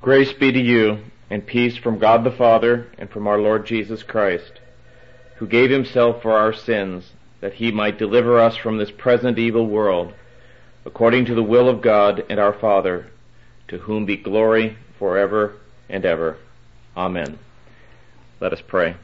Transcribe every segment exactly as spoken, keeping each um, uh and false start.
Grace be to you, and peace from God the Father, and from our Lord Jesus Christ, who gave himself for our sins, that he might deliver us from this present evil world, according to the will of God and our Father, to whom be glory forever and ever. Amen. Let us pray.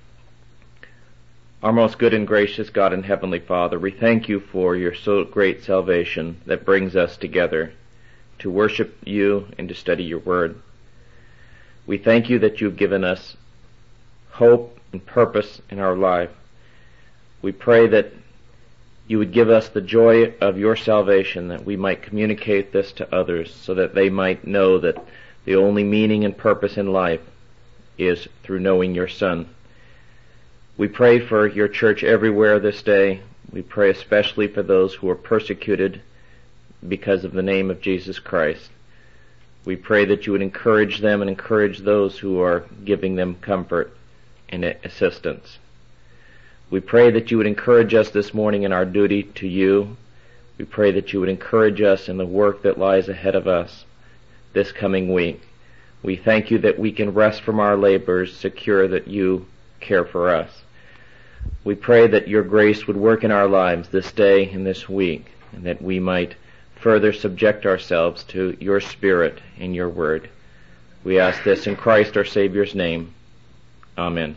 Our most good and gracious God and Heavenly Father, we thank you for your so great salvation that brings us together to worship you and to study your word. We thank you that you've given us hope and purpose in our life. We pray that you would give us the joy of your salvation, that we might communicate this to others so that they might know that the only meaning and purpose in life is through knowing your Son. We pray for your church everywhere this day. We pray especially for those who are persecuted because of the name of Jesus Christ. We pray that you would encourage them and encourage those who are giving them comfort and assistance. We pray that you would encourage us this morning in our duty to you. We pray that you would encourage us in the work that lies ahead of us this coming week. We thank you that we can rest from our labors, secure that you care for us. We pray that your grace would work in our lives this day and this week, and that we might further subject ourselves to your Spirit and your word. We ask this in Christ our Savior's name. Amen.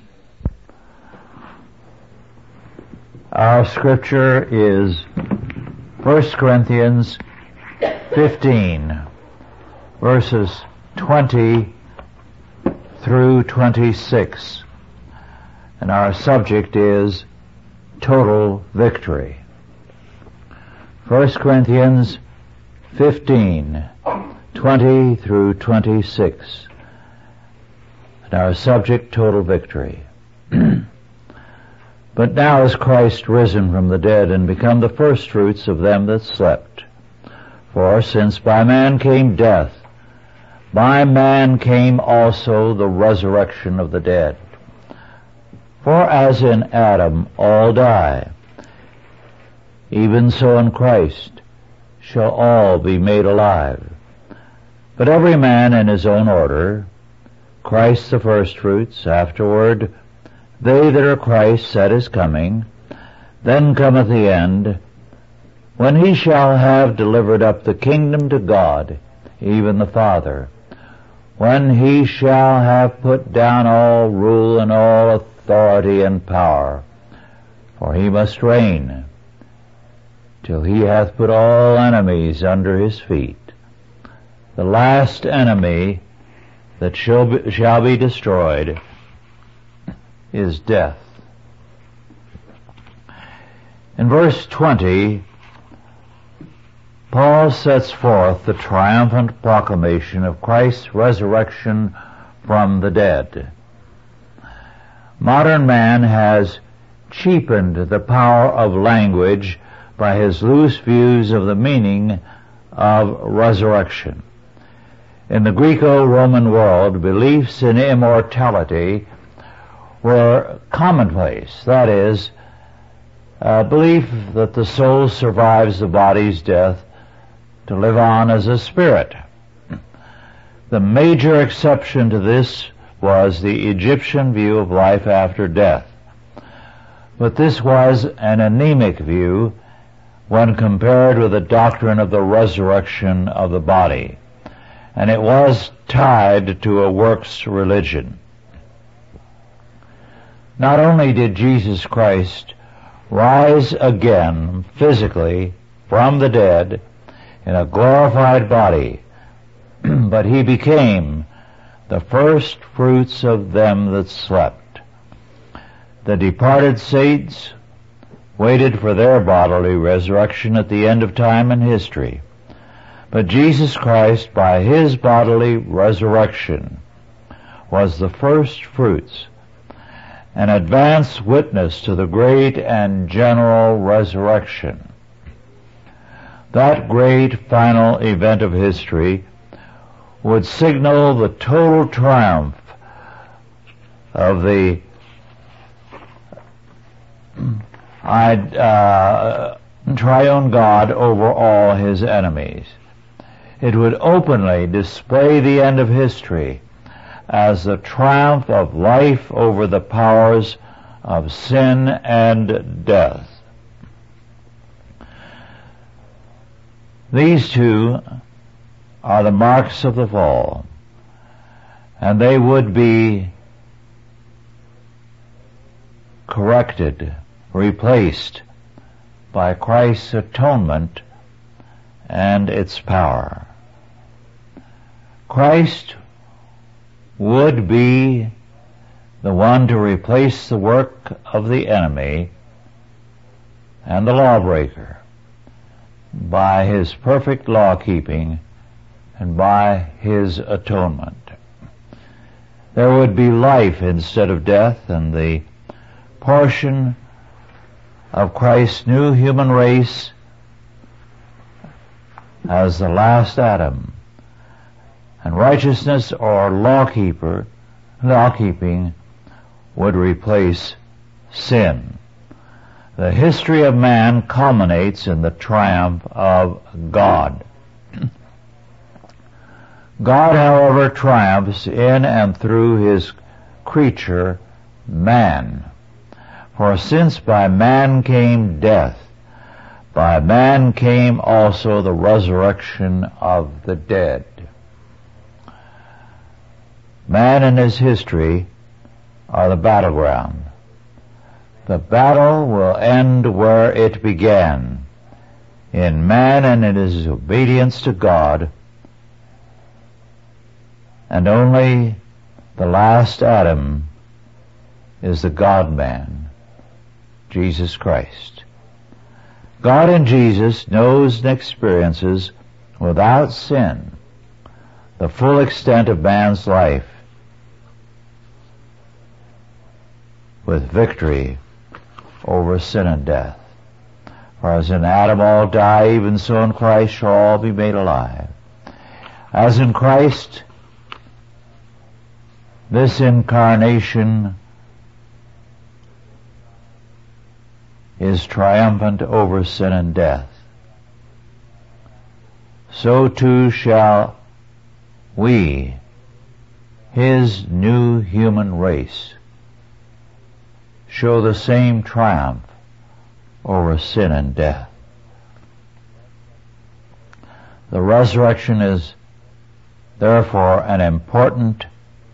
Our scripture is First Corinthians fifteen, verses twenty through twenty-six. And our subject is total victory. First Corinthians fifteen, twenty through twenty-six. And our subject, total victory. But now is Christ risen from the dead and become the firstfruits of them that slept. For since by man came death, by man came also the resurrection of the dead. For as in Adam all die, even so in Christ shall all be made alive. But every man in his own order, Christ the firstfruits, afterward they that are Christ's at his coming. Then cometh the end, when he shall have delivered up the kingdom to God, even the Father, when he shall have put down all rule and all authority and power. For he must reign till he hath put all enemies under his feet. The last enemy that shall be, shall be destroyed is death. In verse twenty, Paul sets forth the triumphant proclamation of Christ's resurrection from the dead. Modern man has cheapened the power of language by his loose views of the meaning of resurrection. In the Greco-Roman world, beliefs in immortality were commonplace. That is, a belief that the soul survives the body's death to live on as a spirit. The major exception to this was the Egyptian view of life after death. But this was an anemic view when compared with the doctrine of the resurrection of the body, and it was tied to a works religion. Not only did Jesus Christ rise again physically from the dead in a glorified body, but he became the first fruits of them that slept. The departed saints waited for their bodily resurrection at the end of time and history. But Jesus Christ, by his bodily resurrection, was the first fruits, an advance witness to the great and general resurrection. That great final event of history would signal the total triumph of the uh, triune God over all his enemies. it would openly display the end of history as the triumph of life over the powers of sin and death. These two are the marks of the fall, and they would be corrected, replaced by Christ's atonement and its power. Christ would be the one to replace the work of the enemy and the lawbreaker by his perfect law-keeping and by his atonement. There would be life instead of death, and the portion of Christ's new human race as the last Adam, and righteousness or lawkeeper, law-keeping would replace sin. The history of man culminates in the triumph of God. God, however, triumphs in and through his creature, man. For since by man came death, by man came also the resurrection of the dead. Man and his history are the battleground. The battle will end where it began, in man and in his obedience to God, and only the last Adam is the God-man, Jesus Christ. God in Jesus knows and experiences without sin the full extent of man's life, with victory over sin and death. For as in Adam all die, even so in Christ shall all be made alive. As in Christ, this incarnation is triumphant over sin and death, so too shall we, his new human race, show the same triumph over sin and death. The resurrection is therefore an important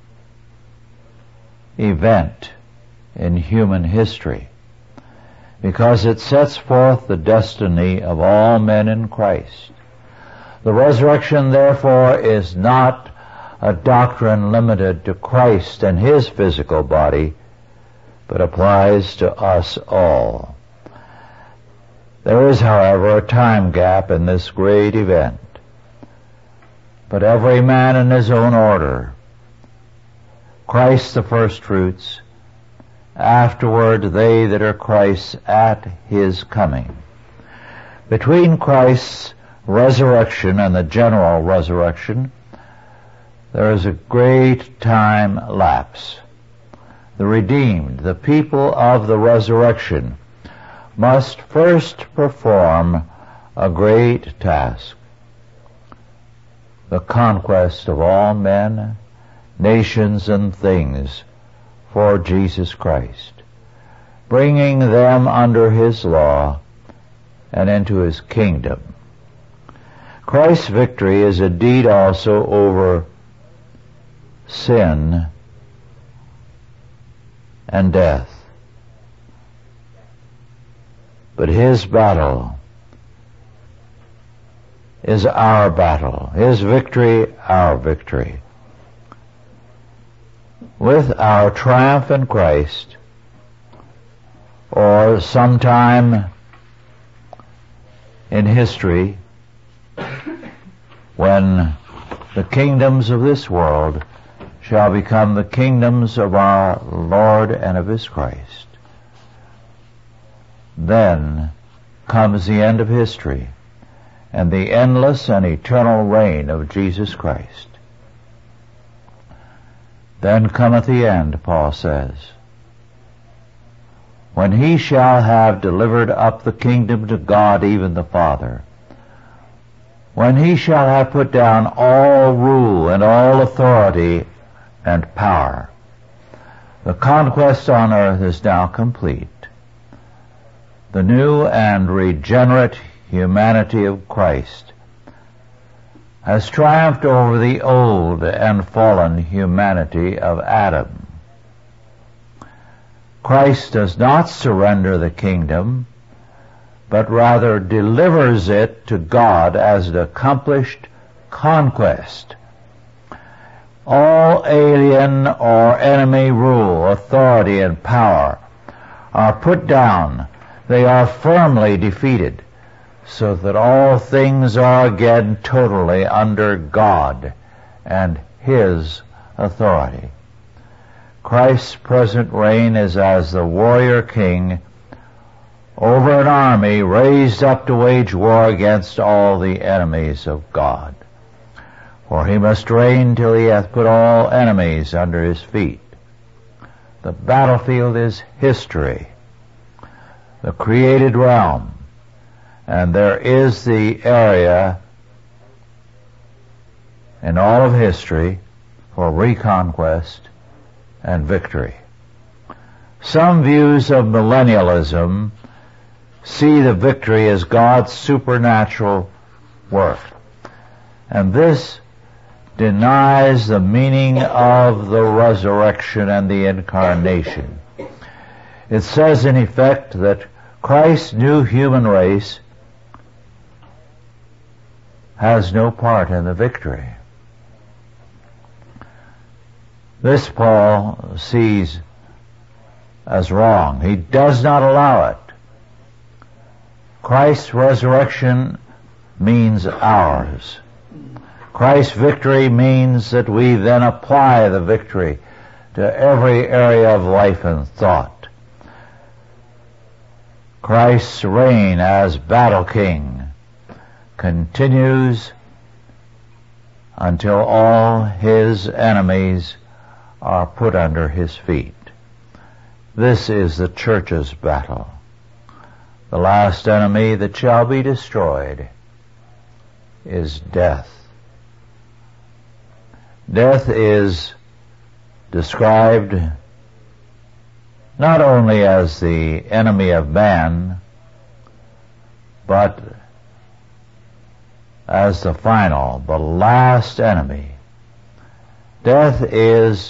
event in human history, because it sets forth the destiny of all men in Christ. The resurrection, therefore, is not a doctrine limited to Christ and his physical body, but applies to us all. There is, however, a time gap in this great event, but every man in his own order. Christ the first fruits, afterward they that are Christ's at his coming. Between Christ's resurrection and the general resurrection, there is a great time lapse. The redeemed, the people of the resurrection, must first perform a great task: the conquest of all men, nations, and things for Jesus Christ, bringing them under his law and into his kingdom. Christ's victory is indeed also over sin and death, but his battle is our battle, his victory our victory. With our triumph in Christ, or sometime in history, when the kingdoms of this world shall become the kingdoms of our Lord and of his Christ, then comes the end of history and the endless and eternal reign of Jesus Christ. Then cometh the end, Paul says, when he shall have delivered up the kingdom to God, even the Father, when he shall have put down all rule and all authority and power. The conquest on earth is now complete. The new and regenerate humanity of Christ has triumphed over the old and fallen humanity of Adam. Christ does not surrender the kingdom, but rather delivers it to God as an accomplished conquest. All alien or enemy rule, authority, and power are put down. They are firmly defeated, so that all things are again totally under God and His authority. Christ's present reign is as the warrior king over an army raised up to wage war against all the enemies of God. For he must reign till he hath put all enemies under his feet. The battlefield is history, the created realm, and there is the area in all of history for reconquest and victory. Some views of millennialism see the victory as God's supernatural work, and this denies the meaning of the resurrection and the incarnation. It says in effect that Christ's new human race has no part in the victory. This Paul sees as wrong. He does not allow it. Christ's resurrection means ours. Christ's victory means that we then apply the victory to every area of life and thought. Christ's reign as battle king continues until all his enemies are put under his feet. This is the church's battle. The last enemy that shall be destroyed is death. Death is described not only as the enemy of man, but as the final, the last enemy. Death is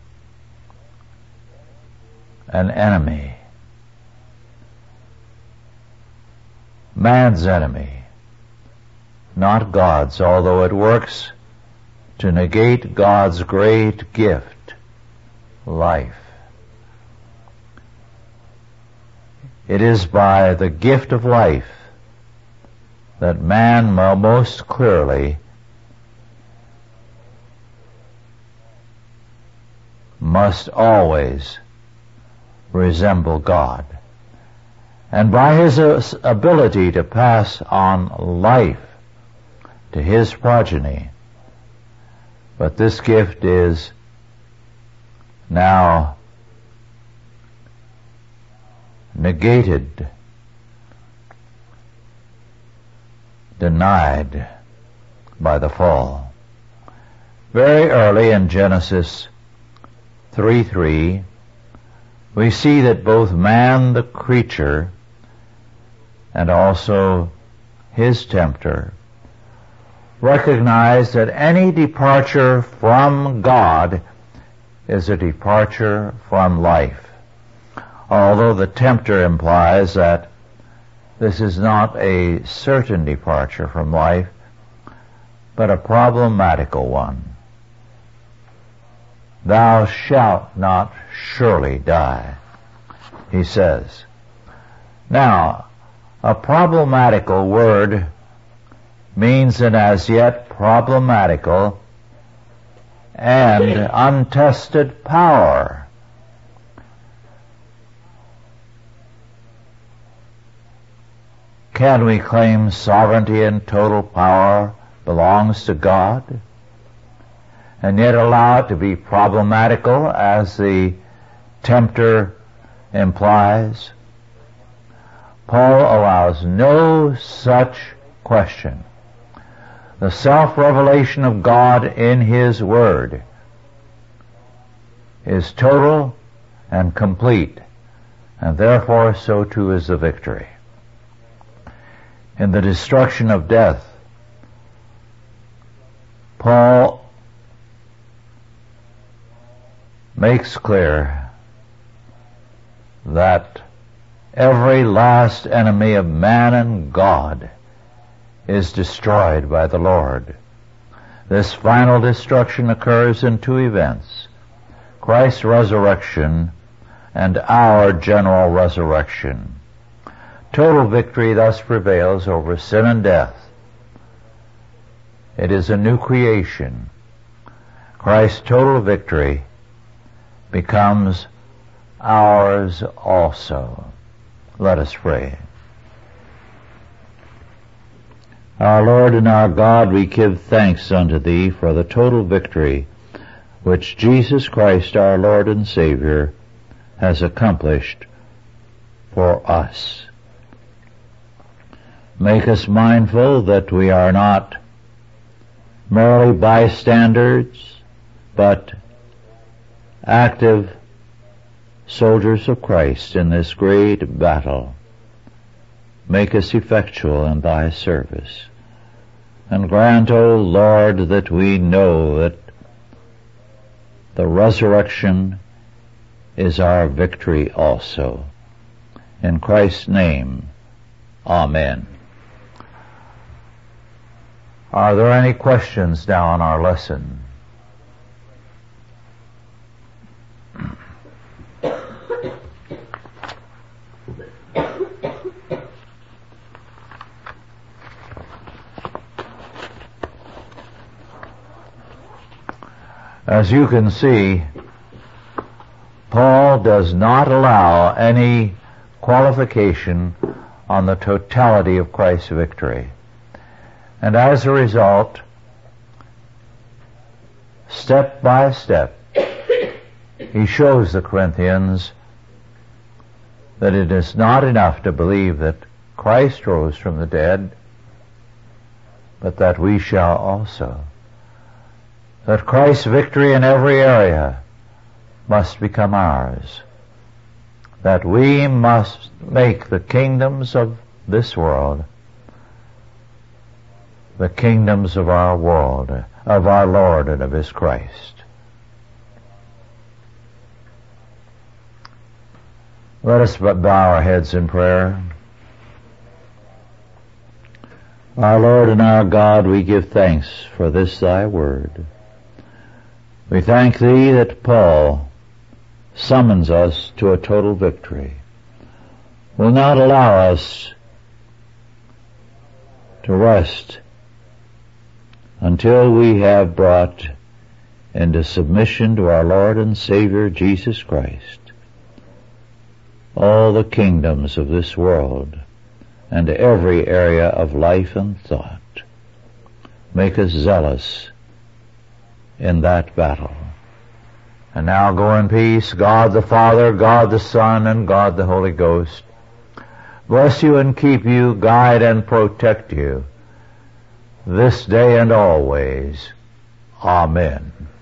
an enemy. Man's enemy, not God's, although it works to negate God's great gift, life. It is by the gift of life that man most clearly must always resemble God. And by his ability to pass on life to his progeny. But this gift is now negated, denied by the fall. Very early in Genesis three three, we see that both man, the creature, and also his tempter, recognize that any departure from God is a departure from life. Although the tempter implies that this is not a certain departure from life, but a problematical one. Thou shalt not surely die, he says. Now, a problematical word means an as yet problematical and untested power. Can we claim sovereignty and total power belongs to God, and yet allow it to be problematical, as the tempter implies? Paul allows no such question. The self-revelation of God in His Word is total and complete, and therefore so too is the victory. In the destruction of death, Paul makes clear that every last enemy of man and God is destroyed by the Lord. This final destruction occurs in two events: Christ's resurrection and our general resurrection. Total victory thus prevails over sin and death. It is a new creation. Christ's total victory becomes ours also. Let us pray. Our Lord and our God, we give thanks unto Thee for the total victory which Jesus Christ, our Lord and Savior, has accomplished for us. Make us mindful that we are not merely bystanders, but active soldiers of Christ in this great battle. Make us effectual in Thy service. And grant, O Lord, that we know that the resurrection is our victory also. In Christ's name, Amen. Are there any questions now on our lesson? As you can see, Paul does not allow any qualification on the totality of Christ's victory. And as a result, step by step, he shows the Corinthians that it is not enough to believe that Christ rose from the dead, but that we shall also. That Christ's victory in every area must become ours. That we must make the kingdoms of this world the kingdoms of our world, of our Lord and of His Christ. Let us bow our heads in prayer. Our Lord and our God, we give thanks for this Thy word. We thank Thee that Paul summons us to a total victory, will not allow us to rest until we have brought into submission to our Lord and Savior Jesus Christ all the kingdoms of this world and every area of life and thought. Make us zealous in that battle. And now go in peace. God the Father, God the Son, and God the Holy Ghost bless you and keep you, guide and protect you this day and always. Amen.